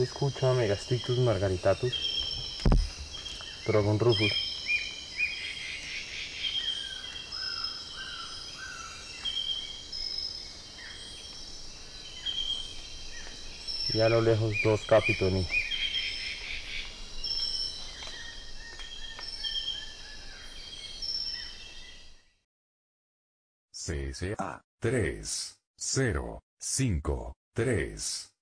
escucho a Megastrictus margaritatus, Dragon Rufus. Y a lo lejos dos Capitoni. CSA 3, 0, 5, 3.